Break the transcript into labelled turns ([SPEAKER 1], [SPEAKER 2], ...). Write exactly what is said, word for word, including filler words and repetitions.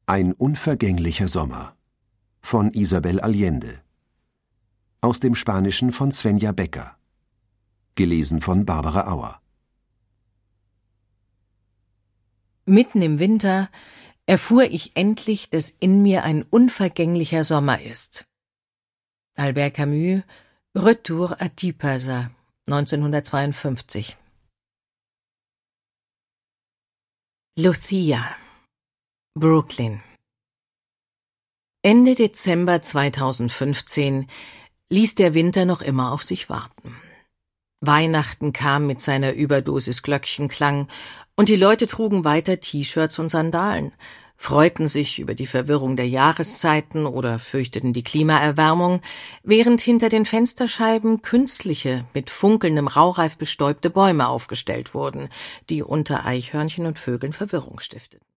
[SPEAKER 1] Ein unvergänglicher Sommer von Isabel Allende. Aus dem Spanischen von Svenja Becker. Gelesen von Barbara Auer.
[SPEAKER 2] Mitten im Winter erfuhr ich endlich, dass in mir ein unvergänglicher Sommer ist. Albert Camus, Retour à Tipaza, neunzehnhundertzweiundfünfzig. Lucia, Brooklyn. Ende Dezember zweitausendfünfzehn ließ der Winter noch immer auf sich warten. Weihnachten kam mit seiner Überdosis Glöckchenklang, und die Leute trugen weiter T-Shirts und Sandalen, freuten sich über die Verwirrung der Jahreszeiten oder fürchteten die Klimaerwärmung, während hinter den Fensterscheiben künstliche, mit funkelndem Raureif bestäubte Bäume aufgestellt wurden, die unter Eichhörnchen und Vögeln Verwirrung stifteten.